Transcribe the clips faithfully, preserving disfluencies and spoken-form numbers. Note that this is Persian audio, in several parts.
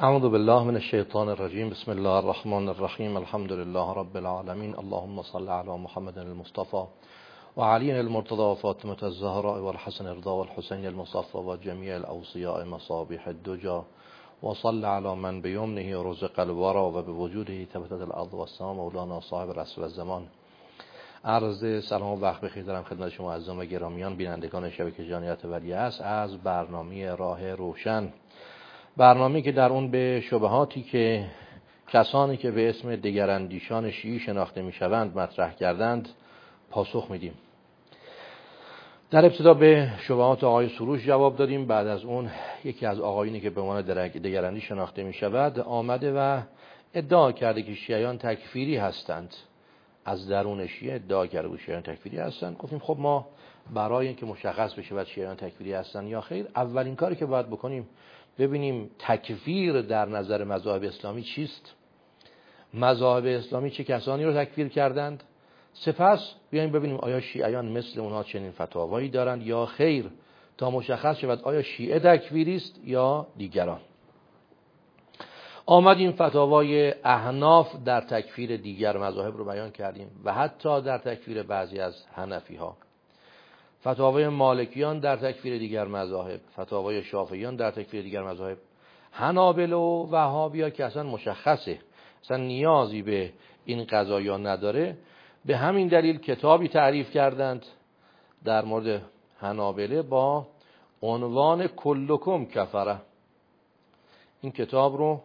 اعوذ بالله من الشیطان الرجیم. بسم الله الرحمن الرحیم. الحمد لله رب العالمین. اللهم صل علی محمد المصطفى و علی المرتضى و فاطمة الزهراء و الحسن الرضا و الحسین المصفى و جمیع الاوصیاء مصابیح الدجا و صل علی من بیمنه رزق الورا و بوجوده ثبتت الارض و السماء مولانا صاحب رسول الزمان. عرض سلام و وقت بخیر دارم خدمت شما عزیزان و گرامیان بینندگان شبکه جانیت ولیعصر از برنامه راه روشن، برنامه‌ای که در اون به شبهاتی که کسانی که به اسم دگراندیشان شیعی شناخته می‌شوند مطرح کردند پاسخ میدیم. در ابتدا به شبهات آقای سروش جواب دادیم. بعد از اون یکی از آقایونی که به عنوان دگراندیش شناخته می‌شود آمده و ادعا کرده که شیعیان تکفیری هستند. از درون شیعه ادعا کرده که شیعیان تکفیری هستند. گفتیم خب ما برای اینکه مشخص بشه بعد شیعیان تکفیری هستند یا خیر، اولین کاری که باید بکنیم ببینیم تکفیر در نظر مذاهب اسلامی چیست، مذاهب اسلامی چه کسانی رو تکفیر کردند، سپس بیایم ببینیم آیا شیعیان مثل اونها چنین فتاوایی دارند یا خیر، تا مشخص شود آیا شیعه تکفیری است یا دیگران. آمدیم فتاوای احناف در تکفیر دیگر مذاهب رو بیان کردیم و حتی در تکفیر بعضی از حنفی ها، فتاوای مالکیان در تکفیر دیگر مذاهب، فتاوای شافعیان در تکفیر دیگر مذاهب، حنابلة و وهابیا که اصلا مشخصه اصلا نیازی به این قضایا نداره. به همین دلیل کتابی تعریف کردند در مورد حنابلة با عنوان کلکم کفره. این کتاب رو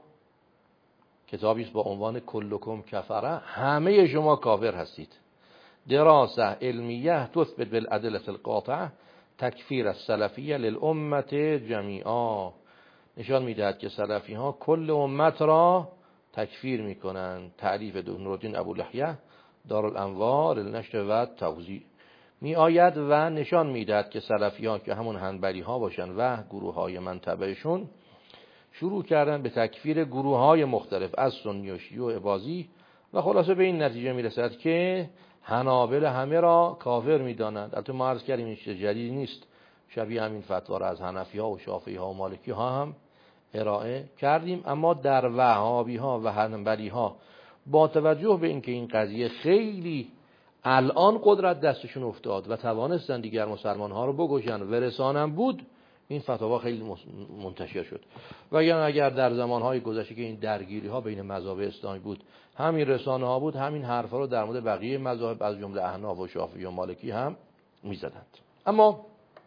کتابی است با عنوان کلکم کفره، همه شما کافر هستید. دراسه علمیه تثبت بالادله القاطعه تکفیر السلفیه للامه جمیعا. نشان میدهد که سلفی ها کل امت را تکفیر میکنند. تعلیف نورالدین ابولحیه دارالانوار للنشر و توزیع می آید و نشان میدهد که سلفی ها که همون حنبلی ها باشن و گروه های منطبهشون شروع کردن به تکفیر گروه های مختلف از سنی و شیعه و اباضی و خلاصه به این نتیجه میرسد که حنابلة همه را کافر میدانند. البته ما عرض کردیم این چیز جدیدی نیست، شبیه همین فتوا را از حنفی ها و شافعی ها و مالکی ها هم ارائه کردیم. اما در وهابی ها و حنبلی ها با توجه به اینکه این قضیه خیلی الان قدرت دستشون افتاد و توانستن دیگر مسلمان ها رو بکشن و رسانم بود، این فتاوا خیلی منتشر شد. و یا اگر در زمانهای گذشته که این درگیری ها بین مذاهب اسلامی بود، همین رسانه ها بود، همین حرفا رو در مورد بقیه مذاهب از جمله احناف و شافعی و مالکی هم میزدند. اما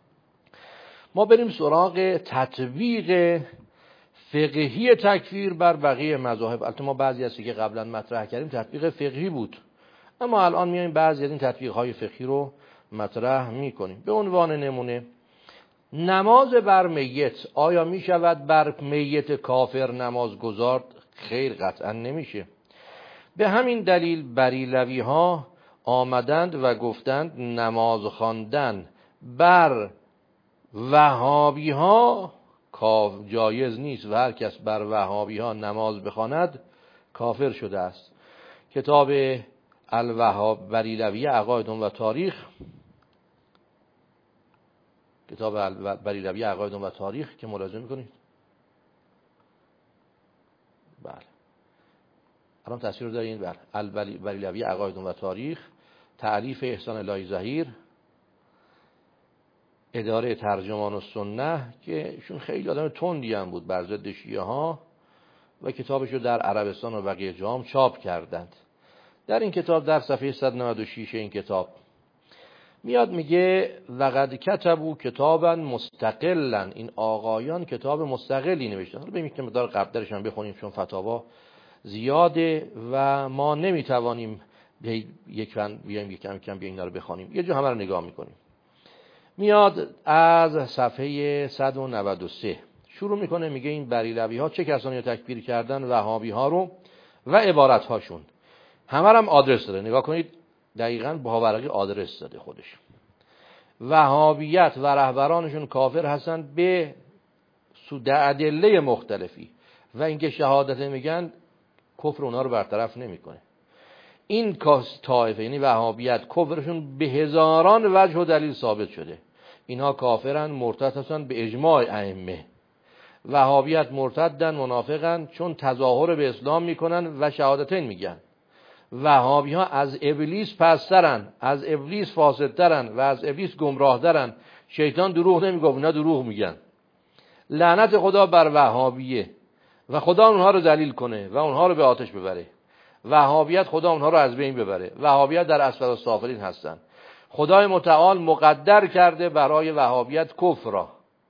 ما بریم سراغ تطبیق فقهی تکفیر بر بقیه مذاهب. البته ما بعضی از که قبلا مطرح کردیم تطبیق فقهی بود، اما الان میایم بعضی از این تطبیق های فقهی رو مطرح میکنیم. به عنوان نمونه نماز بر میت، آیا می شود بر میت کافر نماز گذارد؟ خیر، قطعا نمیشه. به همین دلیل بریلوی ها آمدند و گفتند نماز خواندن بر وهابی ها جایز نیست و هر کس بر وهابی ها نماز بخواند کافر شده است. کتاب الوهاب بریلوی عقاید و تاریخ، کتاب بریلوی عقاید و تاریخ که ملاحظه میکنید، بله الان تصویر رو دارین، بله البریلوی عقاید و تاریخ، تعلیف احسان الهی ظهیر، اداره ترجمان السنه که ایشون خیلی آدم تندی هم بود بر ضد شیعه ها و کتابش رو در عربستان و بقیه جام چاپ کردند. در این کتاب در صفحه صد و نود و شش این کتاب میاد میگه لقد کتبوا کتابا مستقلا، این آقایان کتاب مستقلی نوشتن. حالا بریم که مقدار قبلش هم بخونیم چون فتاوا زیاده و ما نمیتوانیم یک فن بیایم یک کم کم بیایم اینا رو بخونیم، یه جو همه رو نگاه میکنیم. میاد از صفحه صد و نود و سه شروع میکنه، میگه این بریلوی ها چه کسانی رو تکفیر کردن، وهابی ها رو و عبارت هاشون. همه هم آدرس داره، نگاه کنید دقیقاً باورقی آدرس داده خودش. وهابیت و رهبرانشون کافر هستن به سود ادله مختلفی و اینکه شهادت میگن کفر اونا رو برطرف نمیکنه. این طایفه یعنی وهابیت کفرشون به هزاران وجه و دلیل ثابت شده. اینها کافرن، مرتد هستن به اجماع ائمه وهابیت مرتدن منافقن، چون تظاهر به اسلام میکنن و شهادتین میگن. وهابی ها از ابلیس پسترن، از ابلیس فاسدترن و از ابلیس گمراهترن. شیطان دروغ نمیگه، نه دروغ میگن. لعنت خدا بر وهابیه و خدا اونها رو ذلیل کنه و اونها رو به آتش ببره. وهابیت خدا اونها رو از بین ببره. وهابیت در اسفل السافلین هستن. خدای متعال مقدر کرده برای وهابیت کفر را.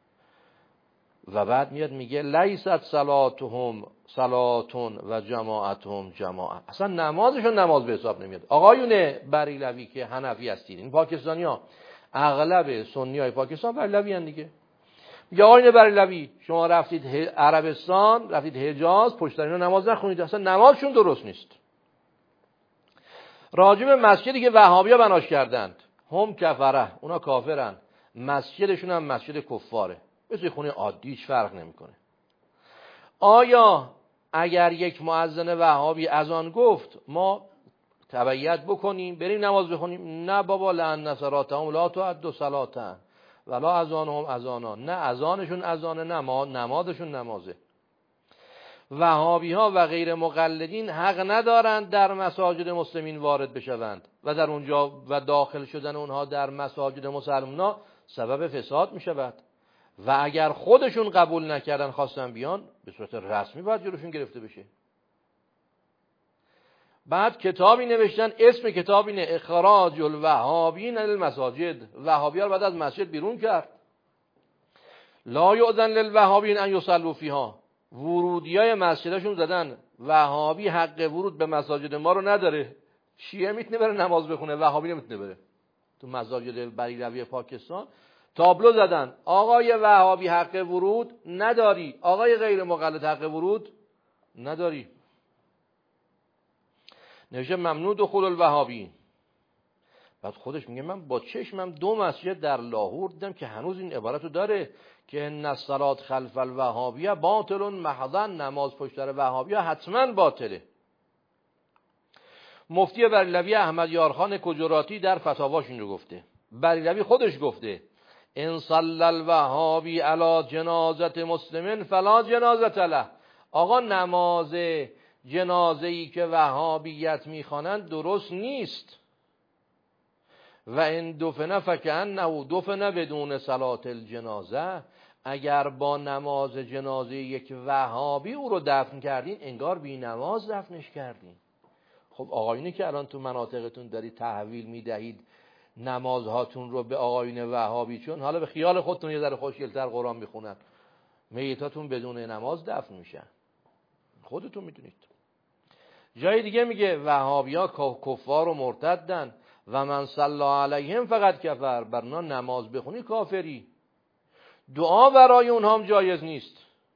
و بعد میاد میگه لیست صلاتهم صلاتون و جماعتهم جماعت. اصلا نمازشون نماز به حساب نمیاد. آقایون بریلوی که حنفی هستید، این پاکستانی ها، اغلب سنی های پاکستان بریلوی هستند دیگه. یا آقایون بریلوی شما رفتید عربستان، رفتید حجاز، پشت سر اینا نماز نخونید، اصلا نمازشون درست نیست. راجب مسجدی که وهابیا بناش کردند، هم کفره، اونا کافرن، مسجدشون هم مسجد کفاره، مثل خونه عادی، هیچ فرق نمیکنه. آیا اگر یک مؤذن وهابی اذان گفت ما تبعیت بکنیم بریم نماز بخونیم؟ نه بابا، لعن نصراتهم لا تعد صلاتن ولا اذانهم اذانا. نه اذانشون اذانه، نه ما نمازشون نمازه. وهابی ها و غیر مقلدین حق ندارند در مساجد مسلمین وارد بشوند و در اونجا و داخل شدن اونها در مساجد مسلمان‌ها سبب فساد می شود. و اگر خودشون قبول نکردن خواستن بیان، به صورت رسمی باید جلوشون گرفته بشه. بعد کتابی نوشتن، اسم کتاب اینه اخراج الوهابین عن المساجد. وهابی‌ها رو بعد از مسجد بیرون کرد. لا یؤذن للوهابین ان یصلوا فیها. ورودیای مسجدشون زدن وهابی حق ورود به مساجد ما رو نداره. شیعه میتونه بره نماز بخونه، وهابی نمیتونه بره. تو مساجد بریلوی پاکستان تابلو زدن آقای وهابی حق ورود نداری، آقای غیر مقلد حق ورود نداری. نوشته ممنوع دخول الوهابی. بعد خودش میگه من با چشمم دو مسجد در لاهور دیدم که هنوز این عبارتو داره که ان الصلاه خلف الوهابیه باطل محضا. نماز پشت سر وهابیه حتما باطله. مفتی بریلوی احمد یارخان کجراتی در فتاواش این رو گفته. بریلوی خودش گفته ان صلی الوهابی علی جنازه مسلمین فلا جنازه له. آقا نماز جنازه‌ای که وهابیت میخوانند درست نیست. و ان دفن فکأنه دفن بدون صلات الجنازه. اگر با نماز جنازه یک وهابی او رو دفن کردین، انگار بی نماز دفنش کردین. خب آقایونی که الان تو مناطقتون دارید تحویل میدهید نمازهاتون رو به آقایون وهابی، چون حالا به خیال خودتون یه ذره خوشگل‌تر قرآن میخونن، میتاتون بدون نماز دفن میشن، خودتون میدونید. جای دیگه میگه وهابی‌ها کفار و مرتدن و من صلی علیهم فقط کفر. بر اونا نماز بخونی کافری. دعا برای اونها هم جایز نیست.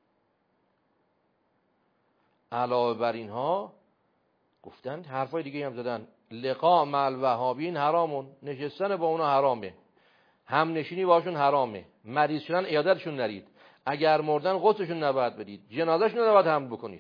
علاوه بر اینها گفتن حرفای دیگه هم زدن. لقاء مع الوهابین حرامون، نشستن با اونا حرامه، هم نشینی باشون حرامه، مریض شدن عیادتشون نرید، اگر مردن غسلشون نباید بدید، جنازهشون نباید حمل بکنید،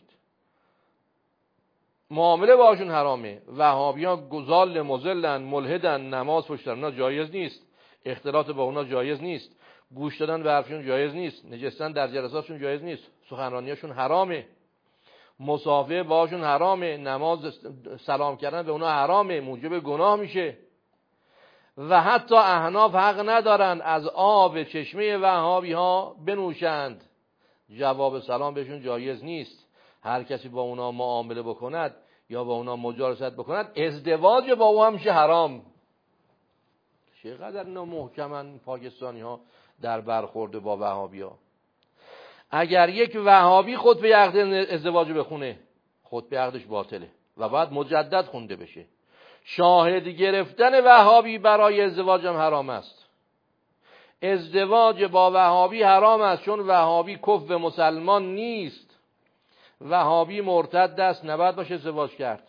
معامله باشون حرامه. وهابیان گزال مزلن ملحدن، نماز پشت سر اونا جایز نیست، اختلاط با اونا جایز نیست، گوش دادن به حرفشون جایز نیست، نشستن در جلساتشون جایز نیست، سخنرانیاشون حرامه، مصافحه باشون حرامه، نماز سلام کردن به اونا حرامه، موجب گناه میشه. و حتی احناف حق ندارن از آب چشمه وهابی ها بنوشند، جواب سلام بهشون جایز نیست. هر کسی با اونا معامله بکند یا با اونا مجالست بکند، ازدواج با او هم میشه حرام. چقدر اینا محکمن پاکستانی ها در برخورد با وهابی ها. اگر یک وهابی خطبه عقد ازدواج بخونه، خطبه عقدش باطله و بعد مجدد خونده بشه. شاهد گرفتن وهابی برای ازدواج هم حرام است. ازدواج با وهابی حرام است، چون وهابی کفو مسلمان نیست، وهابی مرتد است، نباید باشه ازدواج کرد.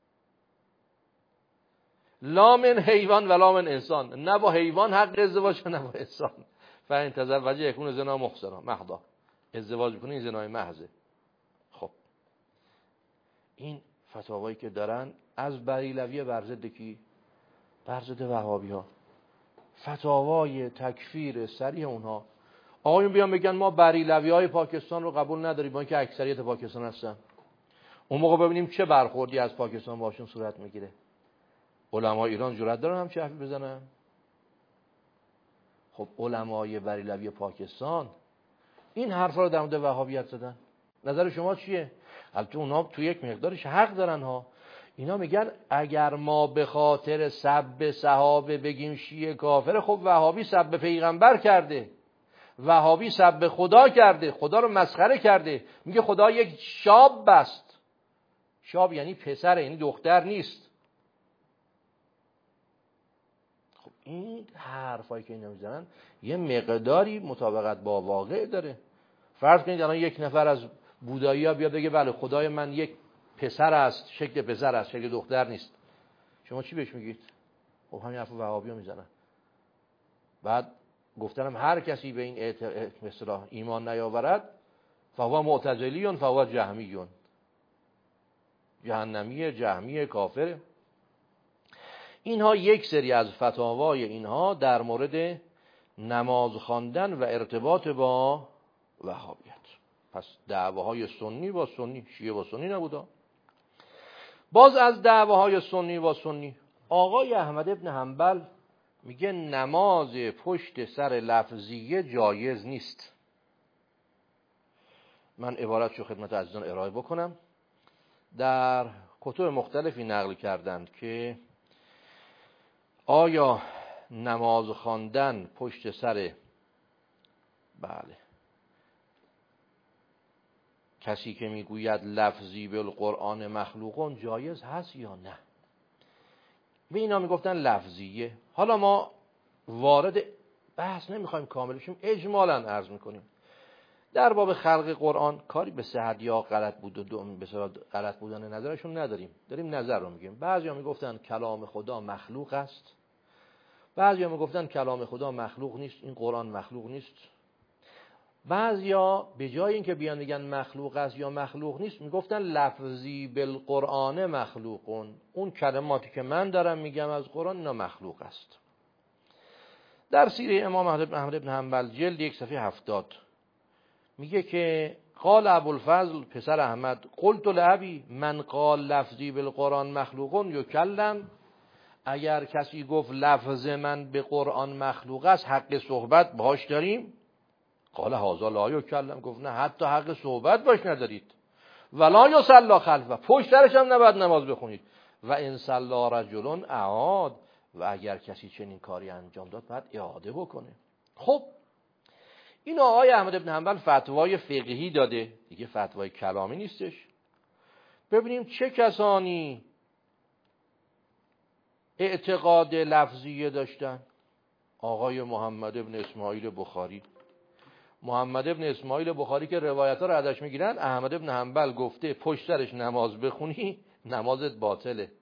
لا من حیوان ولا من انسان، نه با حیوان حق ازدواج نه با انسان. فإن تزوج یکون زنا محصنا محضا. ازدواج بکنه این زنای محضه. خب این فتاوایی که دارن از بریلوی بر ضد کی؟ بر ضد وهابی ها. فتاوای تکفیر صریح اونها. آقایون بیان بگن ما بریلوی‌های پاکستان رو قبول نداریم با اینکه اکثریت پاکستان هستن، اون موقع ببینیم چه برخوردی از پاکستان باشون صورت میگیره. علمای ایران جرأت دارن هم چه حرفی بزنن؟ خب علمای بریلوی پاکستان این حرفا رو در مورد وهابیت زدن. نظر شما چیه؟ البته اونا تو یک مقدارش حق دارن ها. اینا میگن اگر ما به خاطر سب صحابه بگیم شیعه کافره، خب وهابی سب پیغمبر کرده، وهابی سب خدا کرده، خدا رو مسخره کرده. میگه خدا یک شاب بست. شاب یعنی پسر، یعنی دختر نیست. خب این حرفایی که اینا میزنن یه مقداری مطابقت با واقع داره. فرض کنید الان یک نفر از بودایی‌ها بیاد بگه بله خدای من یک پسر است، شکل پسر است، شکل دختر نیست. شما چی بهش میگید؟ خب همین حرف وهابی‌ها میزنن. بعد گفتنم هر کسی به این اصطلاح ایمان نیاورد فهو معتزلیون فهو جهمیون، جهنمیه، جهمیه، کافره. اینها یک سری از فتاوای اینها در مورد نماز خواندن و ارتباط با وهابیت. پس دعواهای سنی با سنی، شیعه با سنی نبودا. باز از دعواهای سنی با سنی آقای احمد ابن حنبل میگه نماز پشت سر لفظیه جایز نیست. من عبارتشو خدمت عزیزان ارائه بکنم. در کتب مختلفی نقل کردند که آیا نماز خواندن پشت سر بله کسی که میگوید لفظی بالقرآن مخلوقون جایز هست یا نه؟ به اینا میگفتن لفظیه. حالا ما وارد بحث نمیخوایم کامل بشیم، اجمالاً عرض میکنیم در باب خلق قرآن کاری به صحت یا غلط بود و دو به صورت غلط بودن نظرشون نداریم، داریم نظر رو میگیم. بعضیا میگفتن کلام خدا مخلوق است، بعضیا میگفتن کلام خدا مخلوق نیست، این قرآن مخلوق نیست. بعضیا به جای اینکه بیان بگن مخلوق است یا مخلوق نیست، میگفتن لفظی بالقرآن مخلوقون، اون کلماتی که من دارم میگم از قرآن اینا مخلوق است. در سیره امام احمد بن حنبل جلد یک صفحه هفتاد میگه که قال ابوالفضل پسر احمد قلت لابی من قال لفظی بالقرآن مخلوقون یکلم، اگر کسی گفت لفظ من به قرآن مخلوق است حق صحبت باش داریم؟ قال هذا لا یکلم، گفت نه حتی حق صحبت باش ندارید. ولا یصلی خلفه، پشت سرش هم نباید نماز بخونید. و ان صلی رجل اعاد، و اگر کسی چنین کاری انجام داد باید اعاده بکنه. خب این آقای احمد بن حنبل فتوای فقهی داده دیگه، فتوای کلامی نیستش. ببینیم چه کسانی اعتقاد لفظیه داشتن. آقای محمد ابن اسماعیل بخاری. محمد ابن اسماعیل بخاری که روایت ها رو ازش میگیرن، احمد ابن حنبل گفته پشت سرش نماز بخونی نمازت باطله.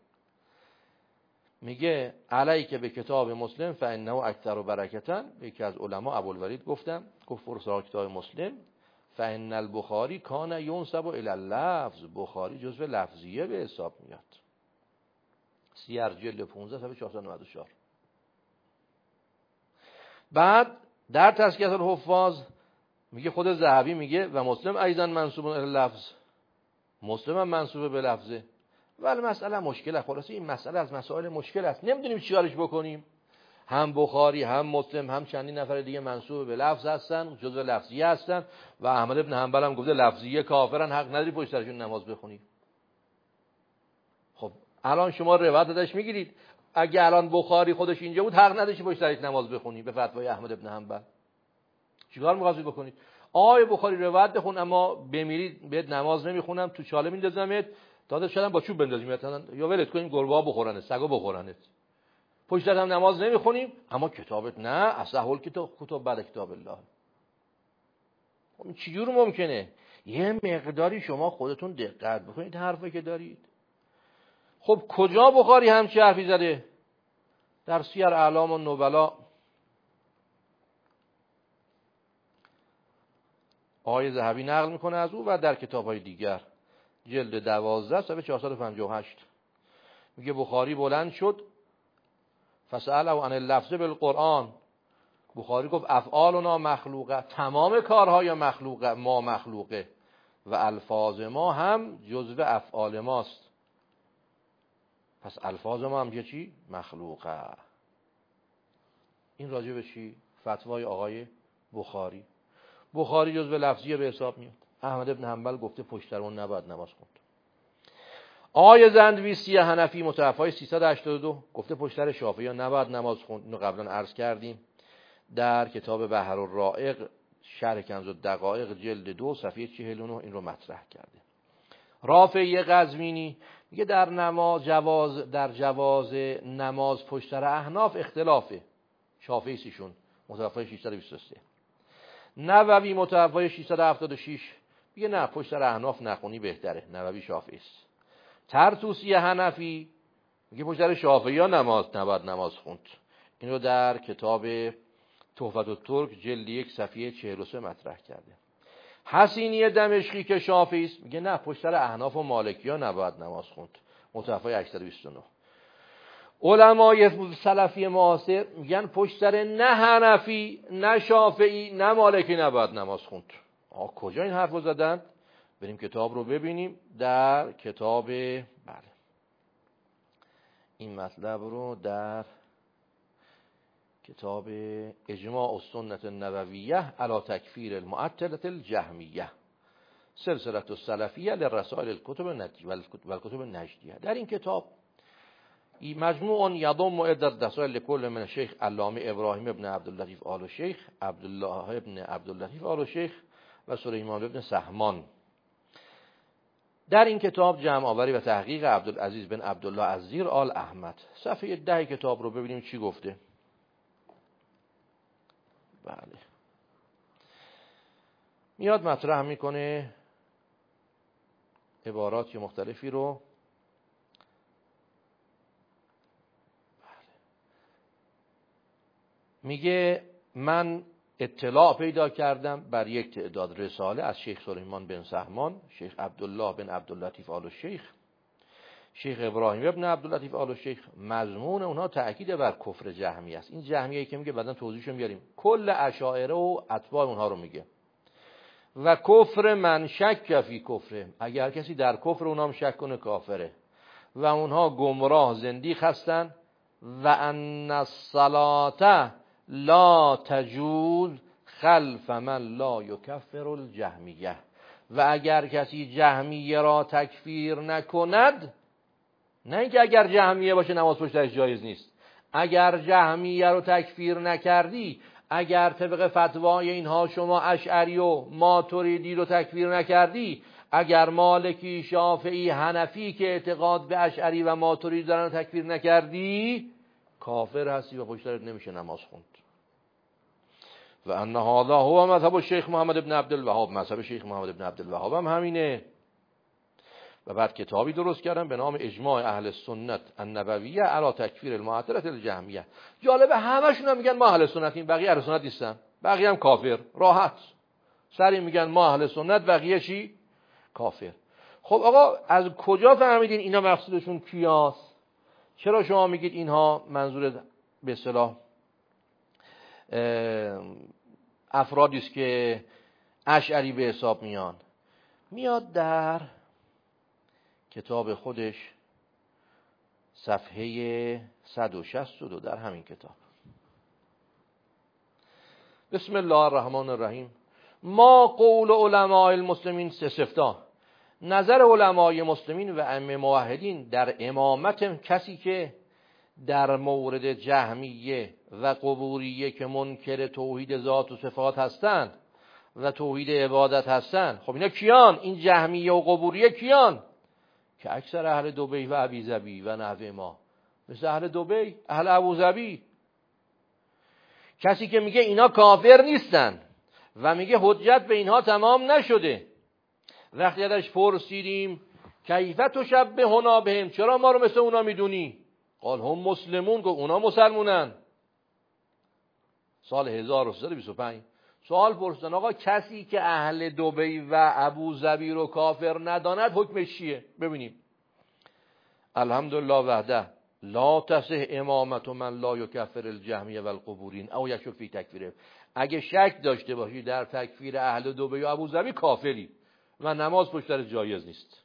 میگه علیک به کتاب مسلم فانه اکثر و برکتن. یکی از علما ابوالولید گفتم گفت فرسا کتاب مسلم فان البخاری کان ینسب الی اللفظ، بخاری جزو لفظیه به حساب میاد. سیر جلد پانزده صفحه چهارصد و نود و چهار. بعد در تزکیه الحفاظ میگه خود ذهبی میگه و مسلم ایضا منسوب الی لفظ، مسلم هم منسوب به لفظه. ولی مسئله مشکله. خلاصه این مسئله از مسائل مشکل است، نمیدونیم چیکارش بکنیم. هم بخاری هم مسلم هم چندین نفر دیگه منسوب به لفظ هستن، جزء لفظیه هستن، و احمد ابن حنبل هم گفته لفظیه کافرن، حق نداری پشت سرشون نماز بخونی. خب الان شما روایت ازش میگیرید، اگه الان بخاری خودش اینجا بود حق نداشتی پشت سرش نماز بخونی به فتوای احمد ابن حنبل. چیکار می‌خواستید بکنید؟ آیه بخاری روایت بخون اما بمیرید بهت نماز نمیخونم، تو چاله میندازمت، داده شدن با چوب بندازیم مثلا، یا ولت کنیم گربه‌ها بخورنت، سگا بخورنت. پشت سر هم نماز نمیخونیم اما کتابت نه، اصحل کتاب کتاب بعد کتاب الله. خب چجور ممکنه؟ یه مقداری شما خودتون دقت بکنید حرفی که دارید. خب کجا بخاری همچین حرفی زده؟ در سیر اعلام النبلا آقای ذهبی نقل میکنه از او و در کتاب‌های دیگر جلد دوازده صفحه چهارصد و پنجاه و هشت میگه بخاری بلند شد فسأله عن اللفظ بالقرآن، بخاری گفت افعالنا مخلوقه، تمام کارهای مخلوقه، ما مخلوقه و الفاظ ما هم جزو افعال ماست. پس الفاظ ما هم چی؟ مخلوقه. این راجع به چی؟ فتوای آقای بخاری. بخاری جزو لفظیه به حساب میاد. احمد بن حنبل گفته پشت سر اون نباید نماز خوند. آقای زندویسی حنفی متوفای سیصد و هشتاد و دو گفته پشت سر شافعی نباید نماز خوند. اینو قبلا عرض کردیم در کتاب بحر الرائق شرح کنز الدقایق جلد دو صفحه چهل و نه این رو مطرح کرده. رافعی قزوینی میگه در نماز جواز در جواز نماز پشت سر احناف اختلافه. شافعی سیشون متوفای ششصد و بیست و سه. نووی متوفای ششصد و هفتاد و شش میگه نه پشت سر احناف نخونی بهتره. نووی شافعی است. طرطوسی حنفی میگه پشت سر شافعی ها نماز نباید نماز خوند. این رو در کتاب تحفة الترک جلد یک صفحه چهل و سه مطرح کرده. حسینی دمشقی که شافعی است میگه نه پشت سر احناف و مالکی ها نباید نماز خوند. متوفای هشتصد و بیست و نه. علمای سلفی معاصر میگن پشت سر نه حنفی نه شافعی نه مالکی نباید نماز خوند. آقا کجا این حرفو زدن؟ بریم کتاب رو ببینیم. در کتاب بله این مطلب رو در کتاب اجماع السنة النبویه علی تکفیر المعطلة الجهمیه سلسله السلفیه للرسائل الكتب النجدیه والكتب النجدیه. در این کتاب مجموع یضم عدة رسائل لكل من الشیخ علامه ابراهیم ابن عبداللطیف آل الشیخ، عبدالله ابن عبداللطیف آل الشیخ و سلیمان ابن سهمان. در این کتاب جمع آوری و تحقیق عبدالعزیز بن عبدالله الزیر آل احمد. صفحه ده کتاب رو ببینیم چی گفته. بله میاد مطرح میکنه عبارات مختلفی رو. بله. میگه من اطلاع پیدا کردم بر یک تعداد رساله از شیخ سلیمان بن سهمان، شیخ عبدالله بن عبداللطیف آل الشیخ، شیخ ابراهیم ابن عبداللطیف آل الشیخ. مضمون اونها تأکید بر کفر جهمیه است. این جهمیه‌ای که میگه بعداً توضیحشو میاریم، کل اشاعره و اتباع اونها رو میگه. و کفر من شک فی کفره، اگر کسی در کفر اونها هم شک کنه کافره. و اونها گمراه زندیق هستن. و ان الصلاة لا تجوز خلف من لا یکفر الجهمیه. و اگر کسی جهمیه را تکفیر نکند، نه اینکه اگر جهمیه باشه نماز پشتش جایز نیست، اگر جهمیه رو تکفیر نکردی، اگر طبق فتوای اینها شما اشعری و ماتریدی رو تکفیر نکردی، اگر مالکی شافعی حنفی که اعتقاد به اشعری و ماتریدی دارن رو تکفیر نکردی، کافر هستی و پشتت نمیشه نماز خوند. و ان هذا هو مذهب الشیخ محمد ابن عبدالوهاب. مذهب شیخ محمد ابن عبدالوهاب هم همینه. و بعد کتابی درست کردم به نام اجماع اهل سنت النبویه علی تکفیر المعطلة الجهمیه. جالبه همشون هم میگن ما اهل سنتیم، بقیه اهل سنت نیستن، بقیه هم کافر. راحت سری میگن ما اهل سنت، بقیه چی؟ کافر. خب آقا از کجا فهمیدین اینا مقصودشون کیاست؟ چرا شما میگید اینها منظور به اصطلاح افرادی است که اشعری به حساب میان؟ میاد در کتاب خودش صفحه صد و شصت و دو در همین کتاب. بسم الله الرحمن الرحیم. ما قول علماء المسلمین سه سفتا. نظر علمای مسلمین و ائمه موحدین در امامت کسی که در مورد جهمیه و قبوریه که منکر توحید ذات و صفات هستند و توحید عبادت هستند. خب اینا کیان؟ این جهمیه و قبوریه کیان؟ که اکثر اهل دبی و ابوظبی و نحو ما، مثل اهل دبی، اهل ابوظبی. کسی که میگه اینا کافر نیستن و میگه حجت به اینها تمام نشده. وقتی ازش پرسیدیم کیف تشبهنا بهم، چرا ما رو مثل اونا میدونی؟ قال هم مسلمون، گفت اونا مسلمونن. سال هزار و سیصد و بیست و پنج سوال پرسیدن آقا کسی که اهل دبی و ابوظبی رو کافر نداند حکمش چیه؟ ببینیم. الحمدلله وحده لا تصح امامت من لا یکفر الجهمیه و القبورین او یشک فی تکفیره. اگه شک داشته باشی در تکفیر اهل دبی و ابوظبی کافری و نماز پشت سر جایز نیست.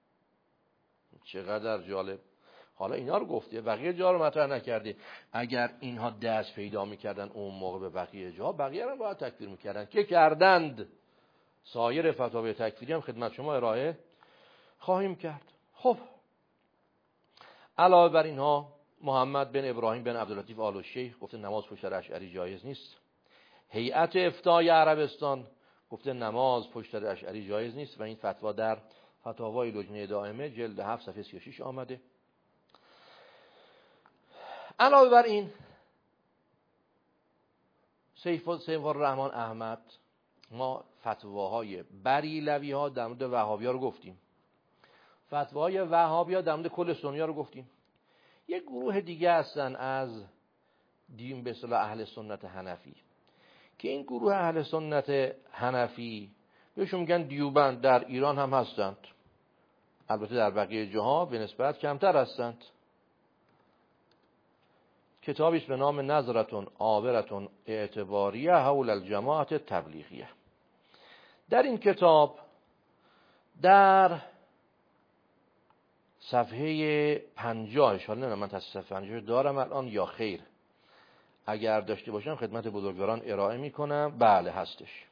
چقدر جالب. حالا اینا رو گفته، بقیه جا رو مطرح نکرده. اگر اینها دست پیدا میکردن اون موقع به بقیه جا، بقیه رو باید تکفیر میکردن که کردند. سایر فتاوی تکفیری هم خدمت شما ارائه خواهیم کرد. خب علاوه بر اینها محمد بن ابراهیم بن عبداللطیف آل الشیخ گفته نماز پشت سر اشعری جایز نیست. هیئت افتای عربستان گفته نماز پشت سر اشعری جایز نیست و این فتوا در فتاوای لجنه دائمه جلد هفت صفحه سی و شش آمده. علاوه بر این سیف الرحمن احمد ما فتواهای بریلوی ها در مورد وهابی ها رو گفتیم، فتواهای وهابی ها در مورد کل سنی ها رو گفتیم. یک گروه دیگه هستن از دین به اصطلاح اهل سنت حنفی که این گروه اهل سنت حنفی بهشون میگن دیوبند، در ایران هم هستند، البته در بقیه جاها به نسبت کمتر هستند. کتابی است به نام نظرتون عابرتون اعتباریه حول الجماعت تبلیغیه. در این کتاب در صفحه پنجاه، حالا نه من تصفیه صفحه پنجاه دارم الان یا خیر، اگر داشته باشم خدمت بزرگواران ارائه میکنم. بله هستش.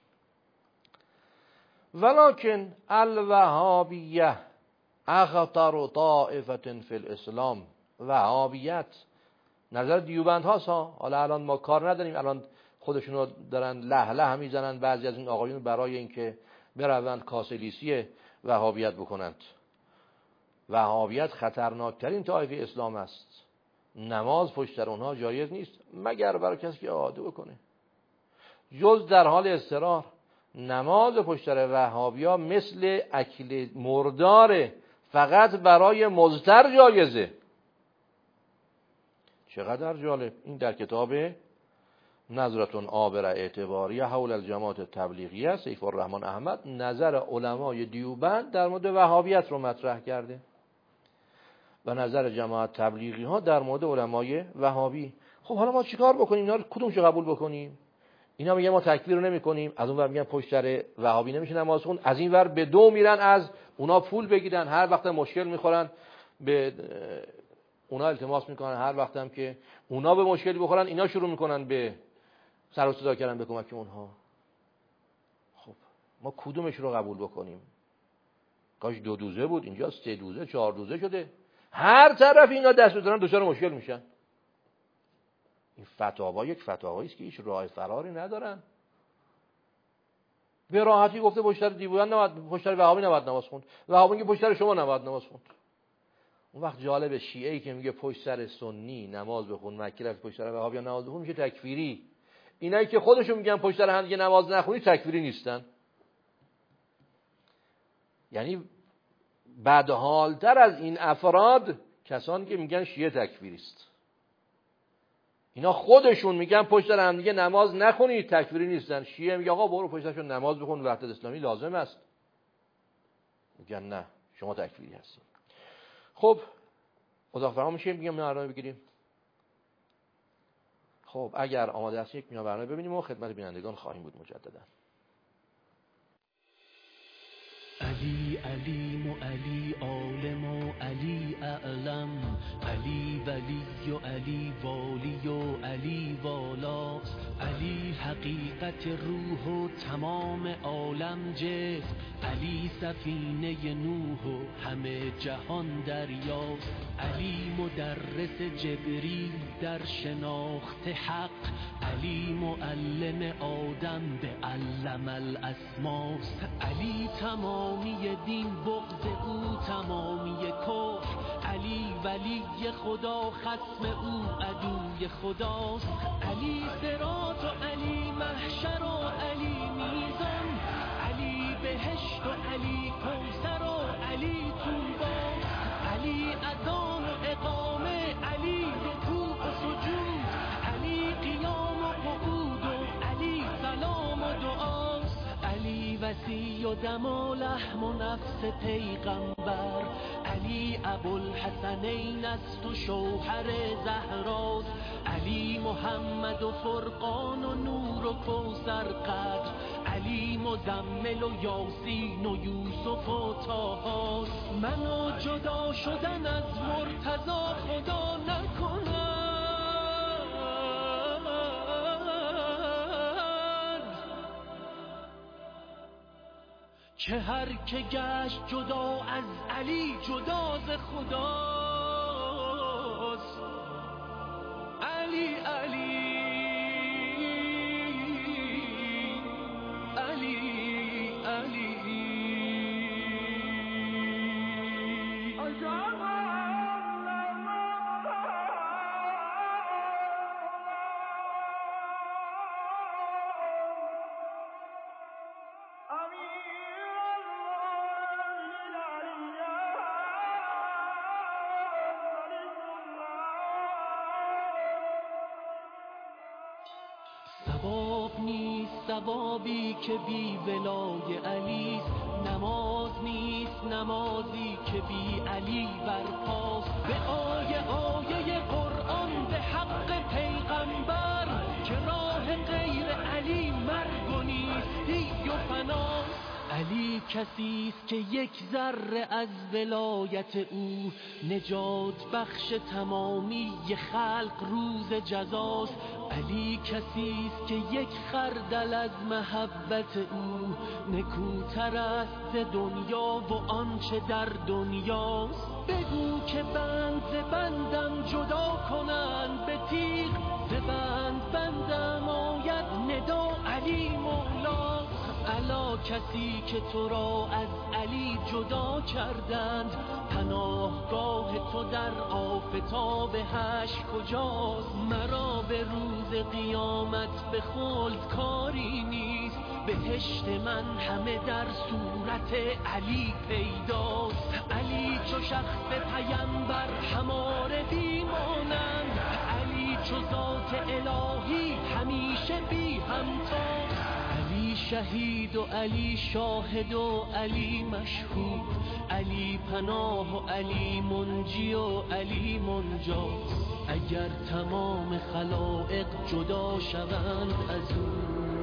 ولکن الوهابیه اخطر طائفه فی الاسلام. وهابیت نظر دیوبند هاست ها. حالا الان ما کار نداریم، الان خودشونو دارن له له میزنن بعضی از این آقایون برای اینکه بروند کاسلیسی وهابیت بکنند. وهابیت خطرناکترین طایفه اسلام است. نماز پشت سر اونها جایز نیست مگر برای کسی که عاده بکنه. جز در حال اضطرار. نماز پشت سر وهابیا مثل اکل مرداره، فقط برای مضطر جایزه. چقدر جالب. این در کتاب نظرتون عابره اعتباریه حول الجماعت تبلیغیه سیف الرحمن احمد نظر علمای دیوبند در مورد وهابیت رو مطرح کرده و نظر جماعت تبلیغی ها در مورد علمای وهابی. خب حالا ما چیکار بکنیم؟ اینا رو کدومشو قبول بکنیم؟ اینا میگن ما تکفیر رو نمی‌کنیم، از اون ور میگن پشت سر وهابی نمیشه نماز خوند، از این ور به دو میرن از اونا پول بگیرن، هر وقت مشکل میخورن به اونا التماس میکنن، هر وقت هم که اونا به مشکلی بخورن اینا شروع میکنن به سر و صدا کردن به کمک اونها. خب ما کدومش رو قبول بکنیم؟ کاش دو دوزه بود، اینجا سه دوزه چهار دوزه شده، هر طرف اینا دست بزنن دچار مشکل میشن. این فتاوا یک فتاوایی است که هیچ راه فراری ندارن. به راحتی گفته پشت سر دیوان نباید، پشت سر وهابی نباید نماز خوند، وهابی میگه پشت سر شما نباید نماز خوند. اون وقت جالب شیعه‌ای که میگه پشت سر سنی نماز بخون، مکی رفت پشت سر وهابی نماز بخون، میشه تکفیری. اینایی که خودشون میگن پشت سر هم دیگه نماز نخونی تکفیری نیستن. یعنی بدحالتر از این افراد کسانی که میگن شیعه تکفیری است. اینا خودشون میگن پشت سر هم دیگه نماز نخونید تکفیری نیستن. شیعه میگه آقا برو پشت سرشون نماز بخون، وحدت اسلامی لازم است. میگن نه شما تکفیری هستید. خب اتاق فرمان میشه میگم میان برنامه بگیریم. خب اگر آماده هست یک میان برنامه ببینیم و خدمت بینندگان خواهیم بود مجددا. علی علیم و علی عالم و علی اعلم، علی ولی و علی والی و علی والا، علی حقیقت روح و تمام عالم جسم، علی سفینه نوح و همه جهان دریاست، علی مدرس جبریل در شناخت حق، علی معلم آدم به علم الاسماست، علی تمامی دین بغض او تمامی کفر، علی ولی خدا خصم او عدوی خداست، علی صراط و علی محشر و علی میزان، علی بهشت و علی کوثر و علی طوبی، علی اذان و اقامه، علی رکوع و سجود، علی قیام و قعود و علی سلام و دعاست، علی کسی و دم و لحم و نفس پیغمبر. علی ابوالحسنین است و شوهر زهراست. علی محمد و فرقان و نور و کوثر قدر. علی مزمل و یاسین و یوسف و طاهاست. منو جدا شدن از مرتضی خدا نکنه، که هر که گشت جدا از علی جدا ز خداست. علی علی علی علی ثواب نیست ثوابی که بی ولای علیست. نماز نیست نمازی که بی علی برپاست. به آیه آیه قرآن به حق پیغمبر، که راه غیر علی مرگ و نیستی و فناست. علی کسی است که یک ذره از ولایت او، نجات بخش تمامی خلق روز جزاست. علی کسی است که یک خردل از محبت او، نکوتر است ز دنیا و آنچه در دنیاست. بگو که بند ز بندم جدا کنند به تیغ، ز بند بندم آید ندا علی مولاست. الا کسی که تو را از علی جدا کردند، پناهگاه تو در آفتاب حشر کجاست؟ مرا به روز قیامت به خلد کاری نیست، بهشت من همه در صورت علی پیداست. علی چو شخص پیمبر هماره بیمانند، علی چو ذات الهی همیشه بی همتاست. علی شهید و علی شاهد و علی مشهود، علی پناه و علی منجی و علی منجاست. اگر تمام خلائق جدا شوند از او،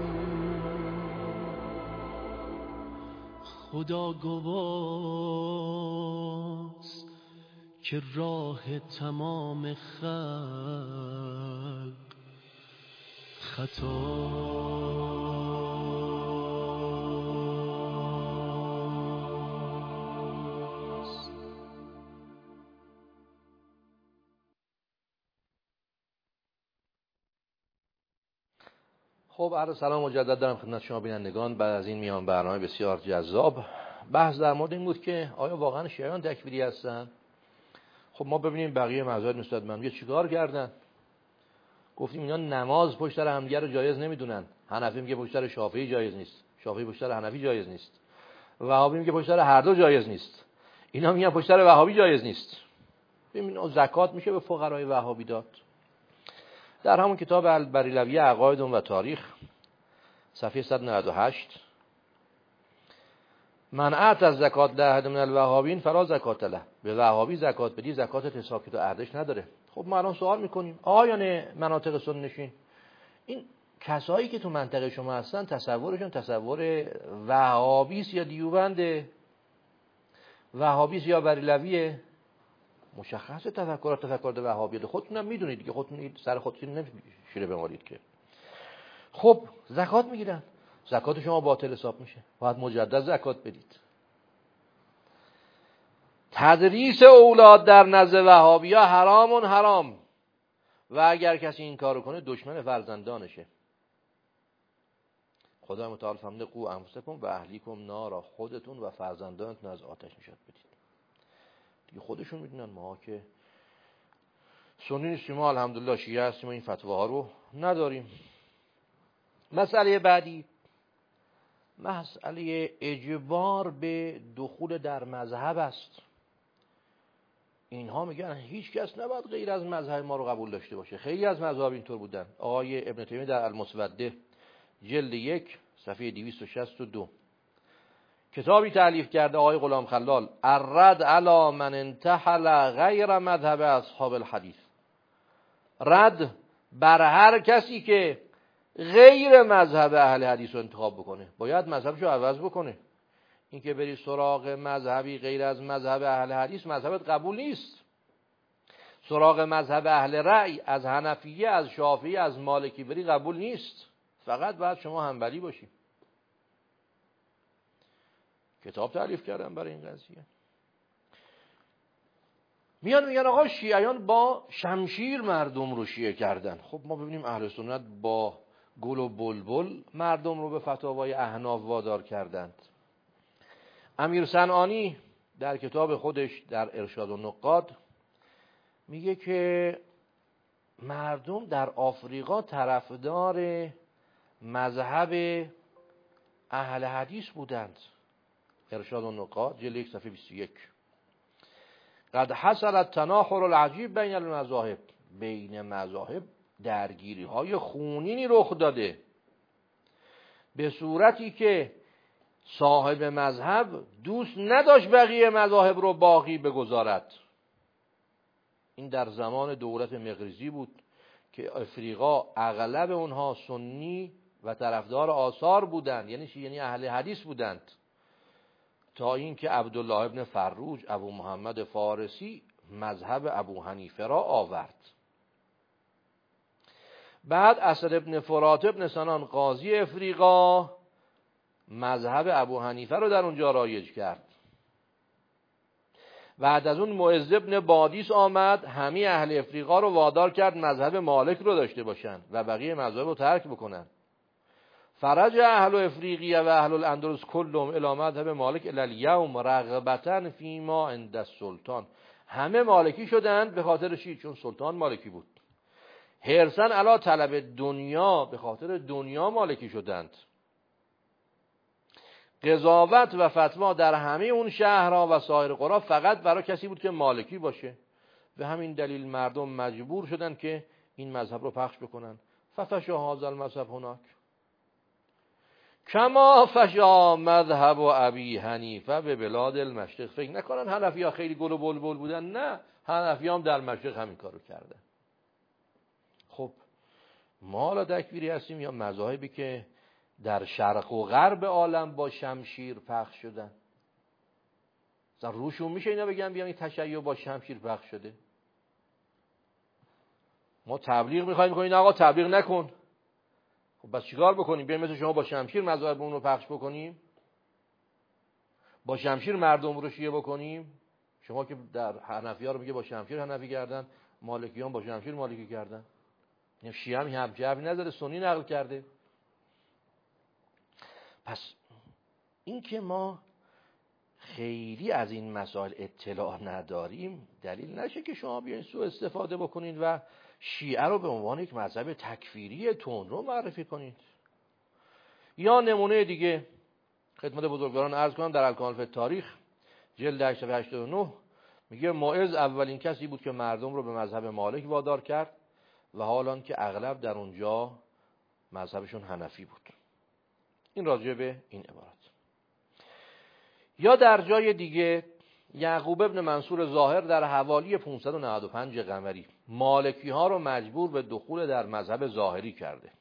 خدا گواست که راه تمام خلق خطا. خب عرض سلام مجدد دارم خدمت شما بینندگان. بعد از این میان برنامه بسیار جذاب، بحث در مورد این بود که آیا واقعا شیعیان تکفیری هستن؟ خب ما ببینیم بقیه مذاهب نسبت به هم چیکار کردن. گفتیم اینا نماز پشت سر همدیگه رو جایز نمیدونن. حنفی میگه پشت سر شافعی جایز نیست، شافعی پشت سر حنفی جایز نیست، وهابی میگه پشت سر هر دو جایز نیست، اینا میگن پشت سر وهابی جایز نیست. ببین زکات میشه به فقرای وهابی داد. در همون کتاب البریلویه عقاید و تاریخ صفحه صد و نود و هشت، منعت از زکات لحد من الوهابین فلا زکات له، به وهابی زکات بدی زکات حساب که تو ارزش نداره. خب ما الان سوال میکنیم آیان مناطق سنی نشین، این کسایی که تو منطقه شما هستن تصورشون تصور وهابیست یا دیوبنده، وهابیست یا بریلویه؟ مشخص تفکرات تفکرات وهابیه، خودتونم میدونید که خودتون سر خودتون نمیشه بمالید که. خب زکات میگیرن، زکات شما باطل حساب میشه، باید مجدد زکات بدید. تدریس اولاد در نزد وهابی‌ها حرامون حرام، و اگر کسی این کارو کنه دشمن فرزندانشه. خدا متعال فرموده قو انفسکم و اهلیکم نارا، خودتون و فرزندانتون از آتش نجات بدید. دیگه خودشون میدونن، ما که سنی نیستیم، ما الحمدلله شیعه هستیم و این فتواها رو نداریم. مسئله بعدی مسئله اجبار به دخول در مذهب است. اینها میگن هیچ کس نباید غیر از مذهب ما رو قبول داشته باشه. خیلی از مذاهب اینطور بودن. آقای ابن تیمیه در المسوده جلد یک صفحه دویست و شصت و دو کتابی تألیف کرده آقای غلام خلال، الرد علی من انتحل غیر مذهب اصحاب الحدیث، رد بر هر کسی که غیر مذهب اهل حدیث رو انتخاب بکنه. باید مذهبشو عوض بکنه. این که بری سراغ مذهبی غیر از مذهب اهل حدیث، مذهبت قبول نیست. سراغ مذهب اهل رأی از حنفیه، از شافعی، از مالکی بری، قبول نیست. فقط باید شما حنبلی باشی. کتاب تألیف کردم برای این قضیه. میان میگن آقا شیعیان با شمشیر مردم رو شیعه کردن. خب ما ببینیم اهل سنت با گل و بلبل مردم رو به فتاوای احناف وادار کردند. امیر صنعانی در کتاب خودش در ارشاد النقاد میگه که مردم در آفریقا طرفدار مذهب اهل حدیث بودند. ارشاد النقاد جلد یک صفحه بیست و یک. قد حصل التناحر العجیب بین المذاهب، بین مذاهب درگیری های خونینی رخ داده، به صورتی که صاحب مذهب دوست نداشت بقیه مذاهب رو باقی بگذارد. این در زمان دولت مقریزی بود که افریقا اغلب اونها سنی و طرفدار آثار بودند، یعنی یعنی اهل حدیث بودند، تا اینکه عبدالله ابن فروج ابو محمد فارسی مذهب ابو حنیفه را آورد. بعد اسد ابن فرات ابن سنان قاضی افریقا مذهب ابو حنیفه رو در اونجا رایج کرد. بعد از اون معز ابن بادیس آمد، همه اهل افریقا رو وادار کرد مذهب مالک رو داشته باشن و بقیه مذاهب رو ترک بکنن. فرج اهل افریقیه و اهل الاندلس کلهم الی مذهب مالک الی الیوم رغبتا فیما عند السلطان. همه مالکی شدند به خاطر چی؟ چون سلطان مالکی بود. حرصا علی طلب دنیا، به خاطر دنیا مالکی شدند. قضاوت و فتوا در همه اون شهرها و سایر قرا فقط برای کسی بود که مالکی باشه. به همین دلیل مردم مجبور شدند که این مذهب رو پخش بکنن. ففشا هذا المذهب هناک کما فشا مذهب و ابی حنیفه به بلاد المشرق. فکر نکنن حنفی ها خیلی گل و بلبل بودن، نه، حنفی هم در مشرق همین کارو کردن. خب ما حالا تکفیری هستیم یا مذاهبی که در شرق و غرب عالم با شمشیر پخش شدن؟ مثلا روشون میشه اینا بگن بیان این تشیع با شمشیر پخش شده؟ ما تبلیغ میخوایم کنیم، آقا تبلیغ نکن. خب بس چیکار بکنیم؟ بیایم مثل شما با شمشیر مذاهب اون رو پخش بکنیم؟ با شمشیر مردم رو شیعه بکنیم؟ شما که در حنفی‌ها رو میگه با شمشیر حنفی کردن، مالکیان با شمشیر مالکی کردن. یعنی شیعه هم همچه حرفی نداره، سنی نقل کرده. پس این که ما خیلی از این مسائل اطلاع نداریم دلیل نشه که شما بیاین سوء استفاده بکنید و شیعه رو به عنوان یک مذهب تکفیری تندرو معرفی کنید. یا نمونه دیگه خدمت بزرگواران عرض کنم، در الکامل فی التاریخ جلد هشت صفحه هشتاد و نه میگه معز اولین کسی بود که مردم رو به مذهب مالک وادار کرد و حالان که اغلب در اونجا مذهبشون حنفی بود. این راجع به این عبارت. یا در جای دیگه یعقوب ابن منصور ظاهر در حوالی پانصد و نود و پنج قمری مالکی ها رو مجبور به دخول در مذهب ظاهری کرده.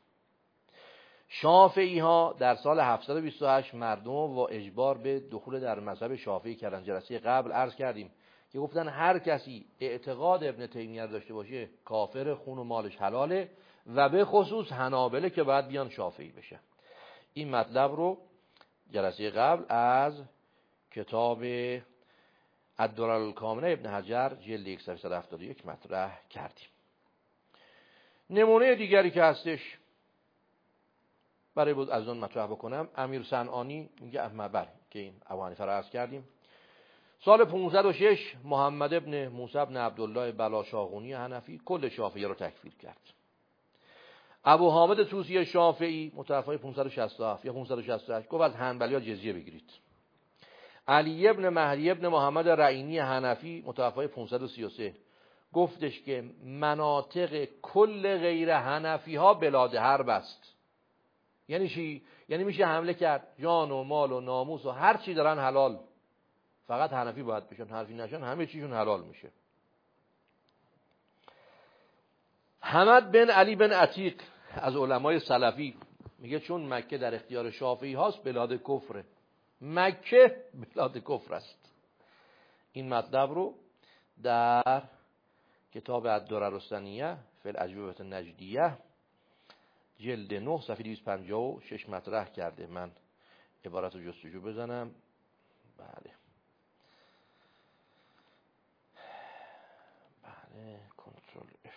شافعی ها در سال هفتصد و بیست و هشت مردم و اجبار به دخول در مذهب شافعی کردن. جلسه قبل عرض کردیم که گفتن هر کسی اعتقاد ابن تیمیه داشته باشه کافر، خون و مالش حلاله، و به خصوص حنابله که باید بیان شافعی بشه. این مطلب رو جلسه قبل از کتاب الدرر الکامنه ابن حجر جلد یک صفحه صد و هفتاد و یک مطرح کردیم. نمونه دیگری که هستش برای بود از اون مطرح بکنم، امیر صنعانی میگه احمد که این ابو حنیفه را عرض کردیم. سال پانصد و شش محمد ابن موسی ابن عبدالله بلاشاغونی حنفی کل شافعی رو تکفیر کرد. ابو حامد طوسی شافعی متوفی پانصد و شصت و هفت یا پانصد و شصت و هشت گفت از حنبلی‌ها جزیه بگیرید. علی ابن مهدی ابن محمد رعینی حنفی متوفی پانصد و سی و سه گفتش که مناطق کل غیر حنفی ها بلاد حرب است. یعنی چی؟ یعنی میشه حمله کرد جان و مال و ناموس و هر چی دارن حلال، فقط حنفی باید بشن، حنفی نشن همه چیشون حلال میشه. حمد بن علی بن عتیق از علمای سلفی میگه چون مکه در اختیار شافعی هاست بلاد کفره، مکه بلاد کفر است. این مطلب رو در کتاب الدرر السنیه فی الاجوبه النجدیه جلد نه صفحه دویست و پنجاه و شش مطرح کرده. من عبارت رو جستجو بزنم. بله بله کنترل اف.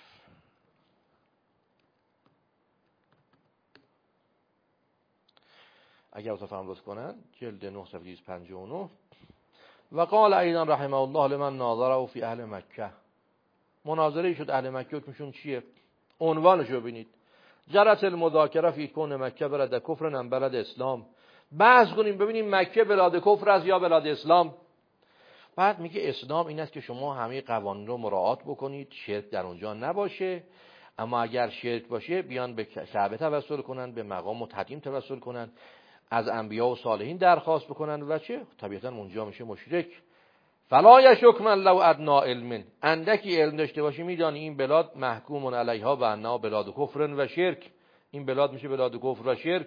اگر اتفاق درست کنن جلد نه صفحه دویست و پنجاه و نه. و قال ایضا رحمه الله لمن ناظره فی اهل مکه، مناظره شد اهل مکه حکمشون چیه؟ عنوانش رو ببینید: جرت المذاکره فی کون مکه بلد کفر ام بلد اسلام. بحث کنیم ببینیم مکه بلاد کفر است یا بلاد اسلام. بعد میگه اسلام این است که شما همه قوانین رو مراعات بکنید، شرک در اونجا نباشه، اما اگر شرک باشه بیان به کعبه توسل کنن، به مقام و تدین توسل کنن، از انبیا و صالحین درخواست بکنن و چه؟ طبیعتا اونجا میشه مشرک. فلا یشک من لو ادنا علم، اندکی علم داشته باشی میدانی این بلاد محکوم علیها و انها بلاد کفر و شرک، این بلاد میشه بلاد کفر و شرک.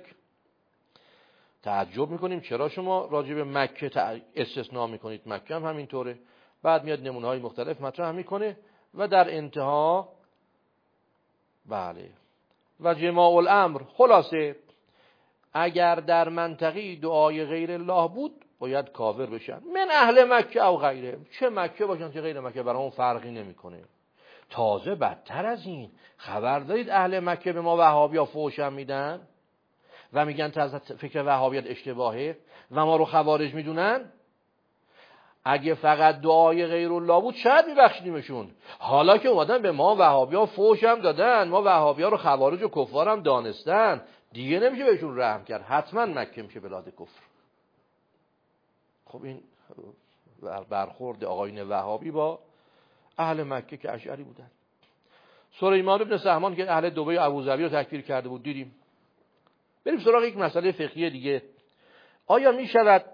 تعجب میکنیم چرا شما راجع به مکه استثناء میکنید، مکه هم همینطوره. بعد میاد نمونه های مختلف مطرح میکنه و در انتها بله و جماع الامر، خلاصه اگر در منطقی دعای غیر الله بود باید کافر بشن، من اهل مکه او غیره، چه مکه باشن چه غیر مکه برای اون فرقی نمیکنه. تازه بدتر از این، خبر دارید اهل مکه به ما وهابیا فحش میدن و میگن فکر وهابیت اشتباهه و ما رو خوارج میدونن. اگه فقط دعای غیر الله بود شاید میبخشیدیمشون، حالا که اومدن به ما وهابیا فحش هم دادن، ما وهابیا رو خوارج و کفار هم دانستن، دیگه نمیشه بهشون رحم کرد، حتما مکه میشه بلاد کفر. خب این برخورد آقایون وهابی با اهل مکه که اشعری بودن. سلیمان بن سهمان که اهل دبی ابوظبی رو تکفیر کرده بود دیدیم. بریم سراغ یک مسئله فقهی دیگه. آیا می شود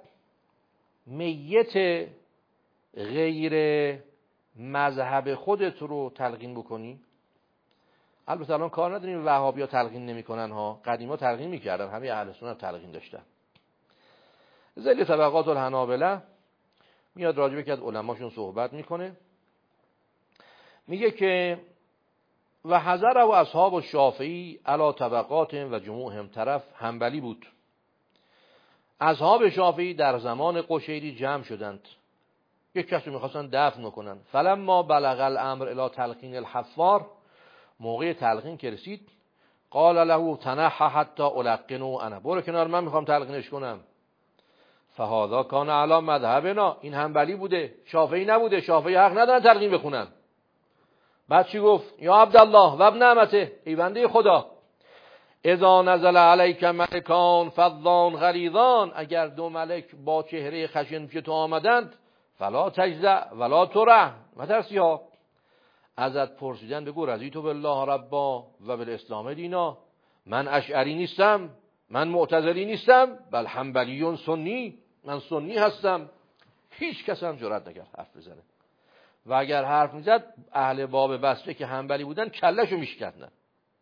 میت غیر مذهب خودت رو تلقین بکنی؟ البته الان کار نداریم وهابیا تلقین نمیکنن ها، قدیما تلقین میکردن، همه اهل سنت تلقین داشتن. ذیل طبقات الحنابلة میاد راجع به که از علماشون صحبت میکنه، میگه که و حضر و اصحاب الشافعی علی طبقات و جموعهم طرف حنبلی بود. اصحاب شافعی در زمان قشیری جمع شدند، یک کسی میخواستن دفن کنن. فلما بلغ الامر الی تلقین الحفار، موقع تلقین که رسید، قال له تنحى حتی القنه انا، برو کنار من میخوام تلقینش کنم. فهذا کان علی مذهبنا، این حنبلی بوده شافعی نبوده، شافعی حق ندارن تلقین بخونن. بعد چی گفت؟ یا عبدالله و ابن امته، ای بنده خدا، اذا نزل علیک ملکان فظان غلیظان، اگر دو ملک با چهره خشن پیش تو آمدند، فلا تجزع ولا ترح، مترسی ها، ازت پرسیدن بگو رضیت بالله ربا و بالاسلام دینا، من اشعری نیستم، من معتزلی نیستم، بل حنبلیون سنی، من سنی هستم. هیچ کس هم جرئت نکرد حرف بزنه و اگر حرف میزد اهل باب بصره که حنبلی بودن کلهشو میشکندن.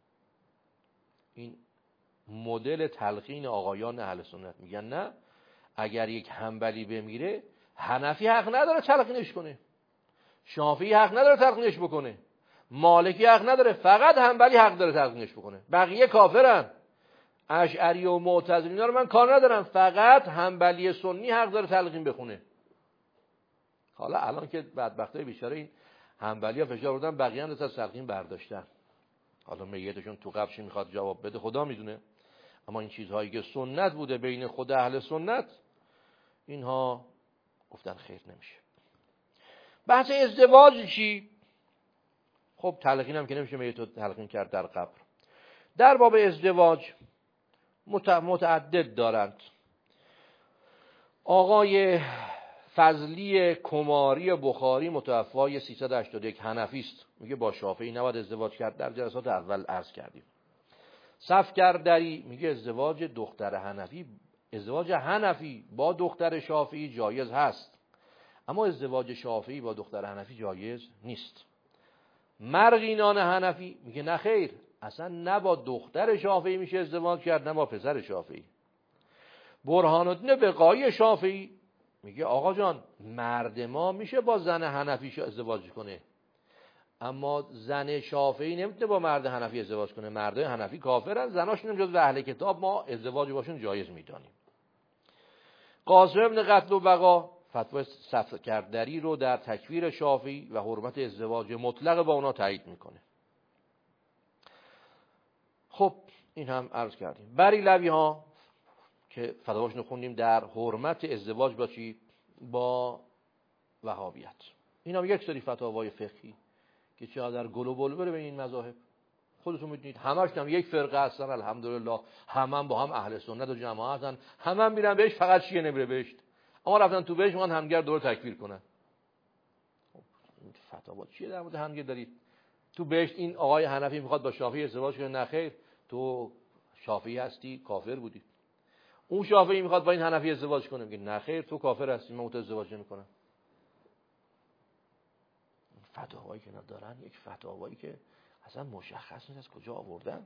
این مدل تلقین آقایان اهل سنت. میگن نه، اگر یک حنبلی بمیره حنفی حق نداره تلقینش کنه، شافعی حق نداره تلقینش بکنه، مالکی حق نداره، فقط حنبلی حق داره تلقینش بکنه، بقیه کافرن. اشعری و معتزلی اینا رو من کار ندارم، فقط حنبلی سنی حق داره تلقین بخونه. حالا الان که بدبختای بیچاره این حنبلی‌ها فشار آوردن، بقیه هم از تلقین برداشتن، حالا میتشون تو قبش میخواد جواب بده خدا میدونه، اما این چیزهایی که سنت بوده بین خود اهل سنت، اینها گفتن خیر نمیشه. بحث ازدواج چی؟ خب تلقین هم که نمیشه میتو تلقین کرد در قبر. در باب ازدواج متعدد دارند. آقای فضلی کماری بخاری متوفای سیصد و هشتاد و یک حنفی است، میگه با شافعی نباید ازدواج کرد، در جلسات اول عرض کردیم. صفکردری میگه ازدواج دختر حنفی، ازدواج حنفی با دختر شافعی جایز هست، اما ازدواج شافعی با دختر حنفی جایز نیست. مرغینان حنفی میگه نه خیر، اصلا نه با دختر شافعی میشه ازدواج کرد نه با پسر شافعی. برهان الدین بقایی شافعی میگه آقا جان مرد ما میشه با زن حنفی ازدواج کنه، اما زن شافعی نمیتونه با مرد حنفی ازدواج کنه. مردای حنفی کافرن، زناشون هم جزو اهل کتاب، ما ازدواج باشون جایز میدانیم. قاسم ابن قتل و بقا فتوای صفکردری رو در تکفیر شافعی و حرمت ازدواج مطلق با اونا تایید میکنه. خب این هم عرض کردیم. بریلوی ها که فتواشون خوندیم در حرمت ازدواج با چی؟ با وهابیت. این هم یک سری فتاوای فقهی که چه در گل و بلبل بین این مذاهب. خودتون میدونید همش هم یک فرقه هستن، الحمدلله همه هم با هم اهل سنت و جماعتن، همه هم میرن بهش، فقط شیعه نمیره بهش. اما رفتن تو بهش میخوان همدیگر دور تکفیر کنن. خب فتاوا چیه در مورد همدیگه دارید؟ تو بهش این آقای حنفی میخواد با شافعی ازدواج کنه، نه خیر تو شافعی هستی کافر بودی. اون شافعی میخواد با این حنفی ازدواج کنه، میگه نه خیر تو کافر هستی من با تو ازدواج نمیکنم. فتاوایی که ندارن یک فتاوایی که اصلا مشخص نیست از کجا آوردن.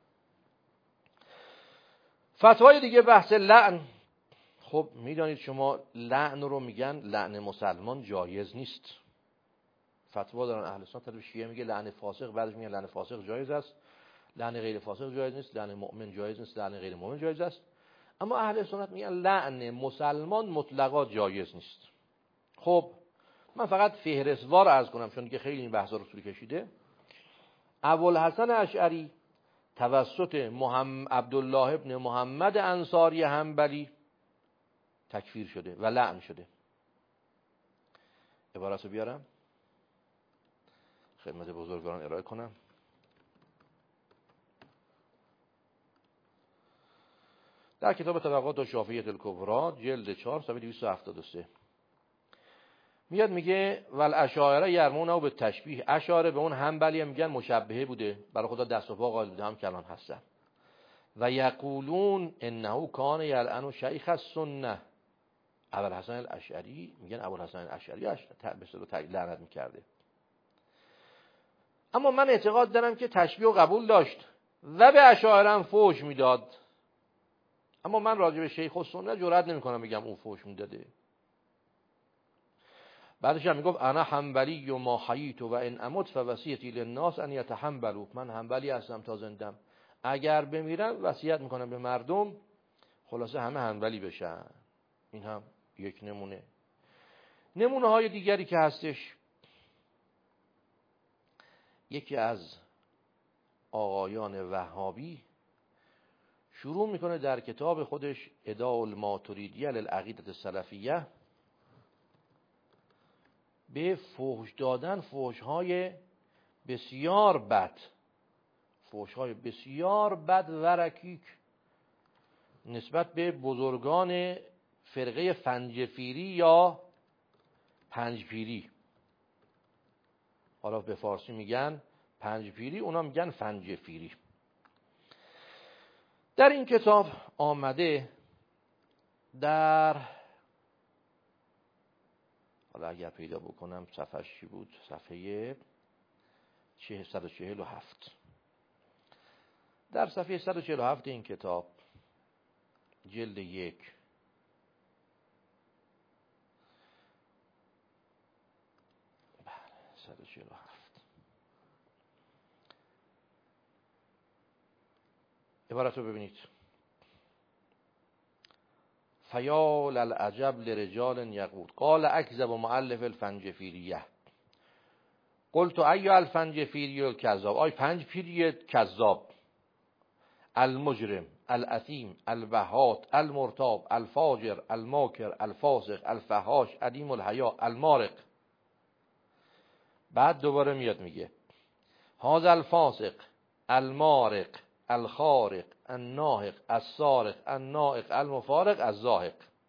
فتوای دیگه بحث لعن. خب میدانید شما لعن رو میگن لعن مسلمان جایز نیست. فتوا دارن اهل سنت، طرف شیعه میگه لعن فاسق، بعدش میگه لعن فاسق جایز است، لعن غیر فاسق جایز نیست، لعن مؤمن جایز نیست، لعن غیر مؤمن جایز است. اما اهل سنت میگن لعن مسلمان مطلقا جایز نیست. خب من فقط فهرستوار عرض کنم چون که خیلی این بحثا رو طول کشیده. ابوالحسن اشعری توسط محمد عبدالله ابن محمد انصاری حنبلی تکفیر شده و لعن شده. عبارت رو بیارم خدمت بزرگواران ارائه کنم. در کتاب طبقات شافعیة الکبری جلد چهار صفحه دویست و هفتاد و سه میاد میگه والاشاعره یرمونه به تشبیه. اشاعره به اون حنبلی میگن مشبهه بوده، برای خدا دست و پا قائل بوده، هم کلان هستن. و یقولون انه کان یلعن شیخ السنه. ابوالحسن الاشعری میگن ابوالحسن الاشعری به اصطلاح لعنت میکرده. اما من اعتقاد دارم که تشبیه و قبول داشت و به اشاعره هم فحش میداد. اما من راجع به شیخ السنه جرئت نمیکنم بگم اون فحش میداده. بعدش هم میگفت انا حنبلی و ما حییت و ان امت فوصیتی للناس ان یتحنبلوا. من حنبلی هستم تا زندم، اگر بمیرم وصیت میکنم به مردم خلاصه همه حنبلی بشن. این هم یک نمونه. نمونه های دیگری که هستش، یکی از آقایان وهابی شروع میکنه در کتاب خودش اداء الماتریدیه للعقیدة السلفیه به فحش دادن فحش‌های بسیار بد، فحش‌های بسیار بد و رکیک نسبت به بزرگان فرقه فنجفیری یا پنجپیری. حالا به فارسی میگن پنجپیری، اونا میگن فنجفیری. در این کتاب آمده در، حالا اگر پیدا بکنم صفحه چی بود، صفحه صد و چهل و هفت. در صفحه صد و چهل و هفت این کتاب جلد یک صد و چهل و هفت عبارت رو ببینید. فیال العجب لرجال یقول قال اکذب مؤلف الفنجفیریه قلت ای الفنجفیری الکذاب. آی پنج پیری کذاب، المجرم الاثیم الوهات المرتاب الفاجر الماکر الفاسق الفحاش عدیم الحیا المارق. بعد دوباره میاد میگه هذا الفاسق المارق الخارق الناهق السارق النائق المفارق الزاهق.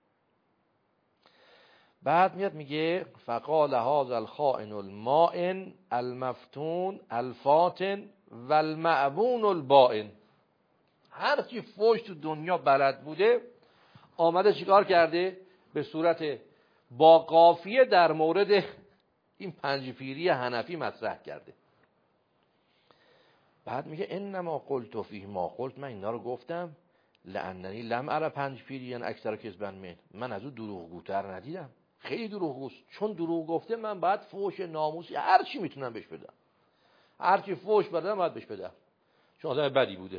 بعد میاد میگه فقال هذا الخائن المائن المفتون الفاتن والمعبون البائن. هر چی فوش تو دنیا بلد بوده آمده چیکار کرده؟ به صورت با قافیه در مورد این پنج پیری حنفی مطرح کرده. بعد میگه انما قلت فیه ما قلت، من اینا رو گفتم لاننی لم ارى پنج پیریان اکثر کذبا من، من از او دروغگوتر ندیدم، خیلی دروغگوست، چون دروغ گفته من باید فوش ناموسی هر چی میتونم بهش بدم، هر چی فوش بدم باید بهش بدم، چون آدم بدی بوده.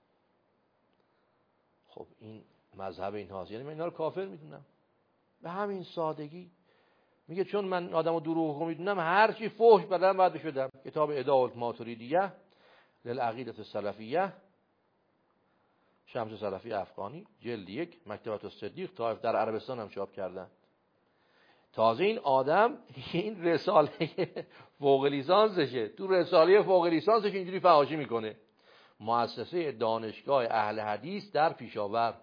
خب این مذهب این هاست، یعنی من اینا رو کافر میدونم به همین سادگی. میگه چون من آدمو دروغگو میدونم هر چی فوش بدم باید بهش بدم. کتاب ادعاء الماتریدیه للعقیدة السلفیه، شمس سلفی افغانی، جلد یک، مکتبة الصدیق طایف، در عربستان هم چاپ کردن. تازه این آدم این رساله فوق لیسانسشه، تو رساله فوق لیسانسش اینجوری فحاشی میکنه. مؤسسه دانشگاه اهل حدیث در پیشاور،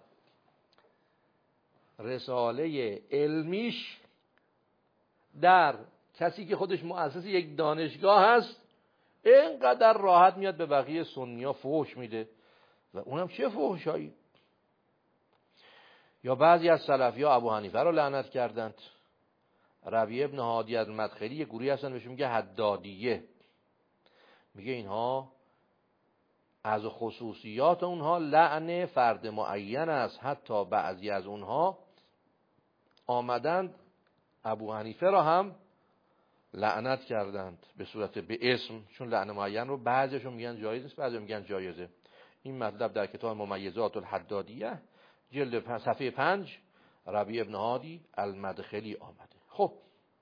رساله علمیش در کسی که خودش مؤسس یک دانشگاه هست اینقدر راحت میاد به بقیه سنی‌ها فحش میده و اونم چه فحشایی. یا بعضی از سلفی‌ها ابو حنیفه رو لعنت کردند. ربیع ابن هادی المدخلی یه گروهی هستن بهشون میگه حدادیه، میگه اینها از خصوصیات اونها لعن فرد معین است، حتی بعضی از اونها آمدند ابو حنیفه را هم لعنت کردند به صورت به اسم، چون لعن معین رو بعضیشون میگن جایز است بعضی میگن جایزه. این مطلب در کتاب ممیزات الحدادیه جلد صفحه پنج ربیع ابن هادی المدخلی آمده. خب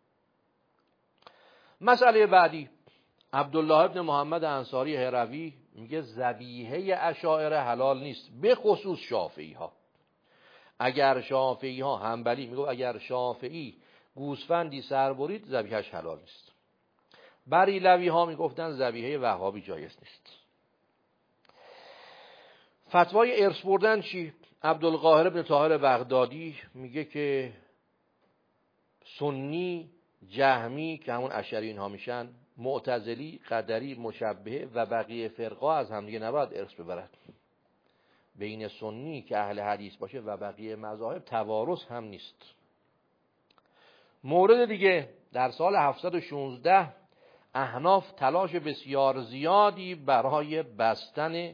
مسئله بعدی، عبدالله ابن محمد انصاری هروی میگه ذبیحه اشاعره حلال نیست، به خصوص شافعی ها. اگر شافعی ها حنبلی میگه اگر شافعی گوسفندی سر برید ذبیحه‌اش حلال نیست. بریلوی ها میگفتن ذبیحه وهابی جایز نیست. فتوای ارث بردن چی؟ عبدالقاهر ابن طاهر بغدادی میگه که سنی، جهمی که همون اشعری اینها میشن، معتزلی، قدری، مشبهه و بقیه فرقه از هم دیگه نباید ارث ببرد. بین سنی که اهل حدیث باشه و بقیه مذاهب توارث هم نیست. مورد دیگه، در سال هفتصد و شانزده احناف تلاش بسیار زیادی برای بستن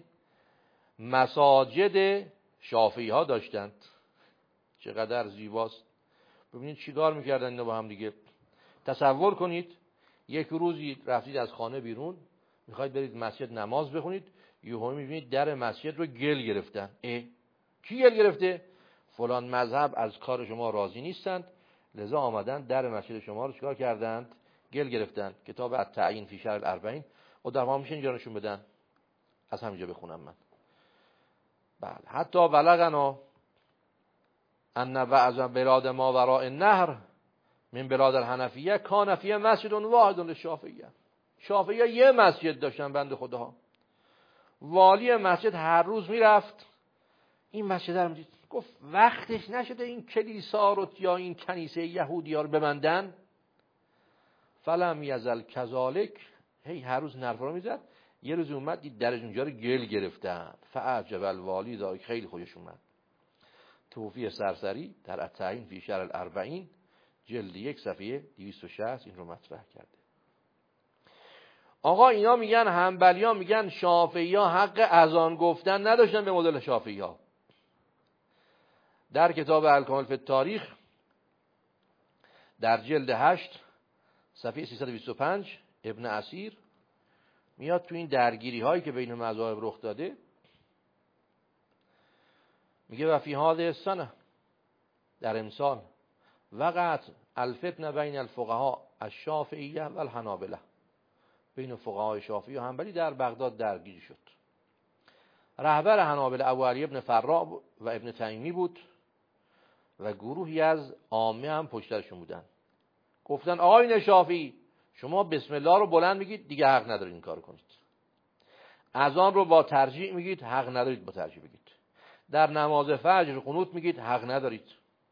مساجد شافعی ها داشتند. چقدر زیباست. ببینید چیکار میکردن اینا با هم دیگه. تصور کنید یک روزی رفتید از خانه بیرون، میخواید برید مسجد نماز بخونید، یهو میبینید در مسجد رو گل گرفتن. اه کی گل گرفته؟ فلان مذهب از کار شما راضی نیستند، لذا آمدن در مسجد شما رو چیکار کردند؟ گل گرفتن. کتاب التعیین فی شرح الاربعین و در واقع میشه اینجا نشون بدن، از همینجا بخونم من. بله، حتی بلغنا ان بعض بلاد ما وراء النهر من بلاد الحنفیه کان فیه مسجد واحد للشافعیه. شافعیه یه مسجد داشتن بنده خداها. والی مسجد هر روز میرفت این مسجد رو میدید، گفت وقتش نشده این کلیسا رو یا این کنیسه یهودی ها رو ببندن؟ فلم یزل کذالک، هی هر روز نرفا رو میزد. یه روز اومد دید درش اونجا رو گل گرفتن. فعجب الوالی ذالک، خیلی خوشش اومد. توفیق سرسری در التعیین فی شرح الاربعین جلد یک صفحه دویست و شصت این رو مطرح کرده. آقا اینا میگن، حنبلی ها میگن شافعی ها حق اذان گفتن نداشتن به مدل شافعی ها. در کتاب الکامل فی التاریخ در جلد هشت صفحه سیصد و بیست و پنج ابن اسیر میاد تو این درگیری هایی که بین مذاهب رخ داده، میگه و فی هذه السنه، در امسال وقعت الفتنه بین الفقهاء الشافعیه و الحنابلة، بین فقهای شافعی و حنبلی در بغداد درگیری شد. رهبر حنابلة ابو علی ابن فراء و ابن تیمی بود و گروهی از عامه هم پشتشون بودن. گفتن آقایون شافعی شما بسم الله رو بلند میگید، دیگه حق ندارید این کارو کنید. اذان رو با ترجیع میگید، حق ندارید با ترجیع بگید. در نماز فجر قنوت میگید، حق ندارید.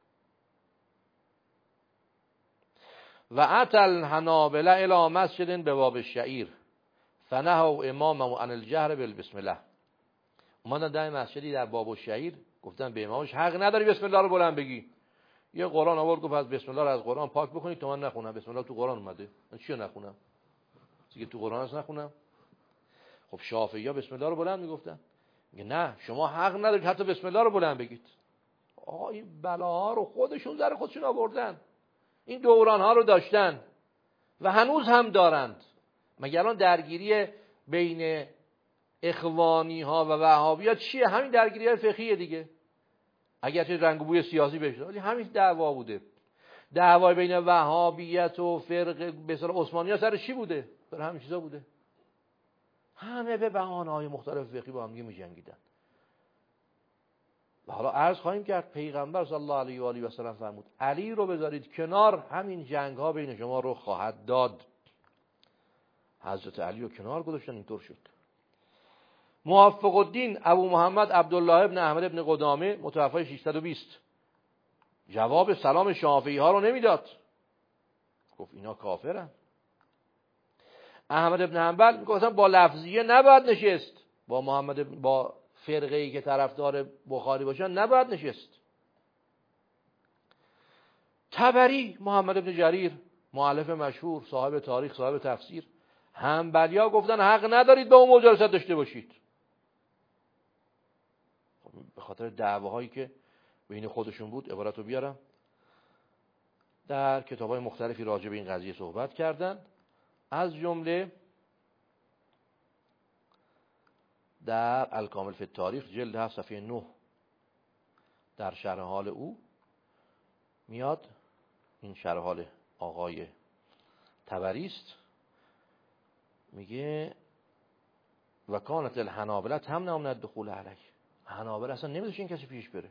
و اتى الحنابلة الى مسجد بباب الشعیر فنهوا امامه عن الجهر بالبسم الله اومدن در مسجدی در باب الشهیر گفتن به امامش حق نداری بسم الله رو بلند بگی. یه قرآن آورد گفت از بسم الله رو از قرآن پاک بکنید تا من نخونم. بسم الله تو قرآن اومده، من چی رو نخونم؟ دیگه تو قرآن هست نخونم؟ خب شافعی‌ها بسم الله رو بلند میگفتن. میگه نه شما حق ندارید حتی بسم الله رو بلند بگید. آقا این بلاها رو خودشون در خودشون آوردن، این دورانها رو داشتن و هنوز هم دارند. مگر الان درگیری بین اخوانی ها و وهابی ها چیه؟ همین درگیری های فقهیه دیگه، اگرچه رنگ و بوی سیاسی بشه ولی همین دعوا بوده. دعوای بین وهابیت و فرق به اصطلاح عثمانی ها سر چی بوده؟ سر همین چیزا بوده. همه به بهانه های مختلف فقهی با هم دیگه می‌جنگیدن. و حالا عرض خواهیم کرد پیغمبر صلی الله علیه و آله و سلم فرمود علی رو بذارید کنار، همین جنگ ها بین شما رو خواهد داد. حضرت علی رو کنار گذاشتن، اینطور شد. موفق الدین ابو محمد عبدالله ابن احمد ابن قدامه متوفی ششصد و بیست جواب سلام شافعی ها رو نمیداد، گفت اینا کافرن. احمد ابن حنبل میگه با لفظیه نباید نشست، با محمد با فرقه ای که طرفدار بخاری باشن نباید نشست. طبری محمد ابن جریر مؤلف مشهور صاحب تاریخ صاحب تفسیر، حنبلیا گفتن حق ندارید با اون مجالست داشته باشید. به خاطر دعواهایی که بین خودشون بود عبارت رو بیارم. در کتاب‌های مختلفی راجع به این قضیه صحبت کردن، از جمله در الکامل فی التاریخ جلد هفت صفحه نه در شرح حال او میاد، این شرح حال آقای طبری است، میگه و کانت الحنابلة تمنع من الدخول علیه، حنابلة اصلا نمیذاشتن کسی پیش بره.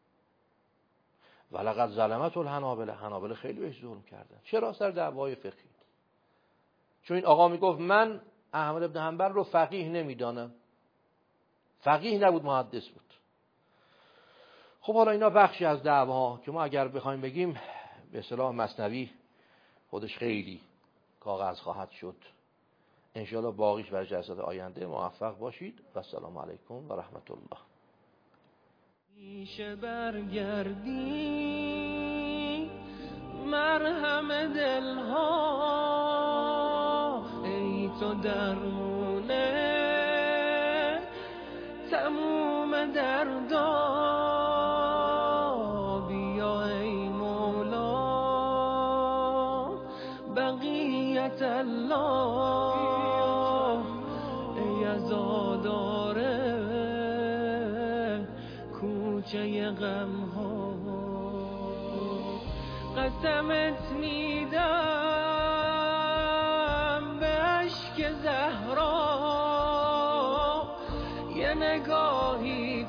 ولقد ظلمت الحنابلة، حنابلة خیلی بهش ظلم کردن. چرا؟ سر دعوای فقهی. چون این آقا میگفت من احمد ابن حنبل رو فقیه نمیدانم، فقیه نبود محدث بود. خب حالا اینا بخشی از دعواها که ما اگر بخوایم بگیم به اصطلاح مثنوی خودش خیلی کاغذ خواهد شد. انشاءالله باقیش برای جلسات آینده. موفق باشید و السلام علیکم و رحمت الله. میشه برگردی مرهم دلها، ای تو درمونه تموم دردا، بیا ای مولا بقیت الله، ای عزاداره کوچه غم ها، قسمت میدم به اشک زهرا، یه نگاهی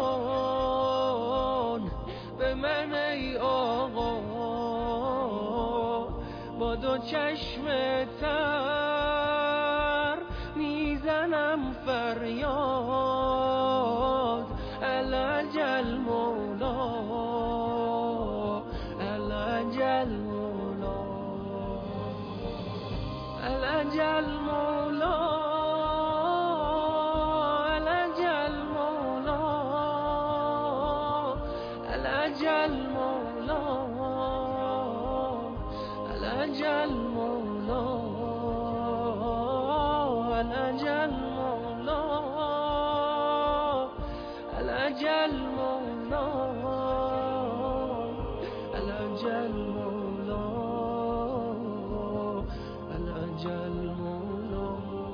کن به من ای آقا، با دو چشم تر میزنم فریاد، العجل مولا العجل مولا العجل مولا العجل مولا العجل مولا العجل مولا العجل مولا العجل مولا العجل مولا.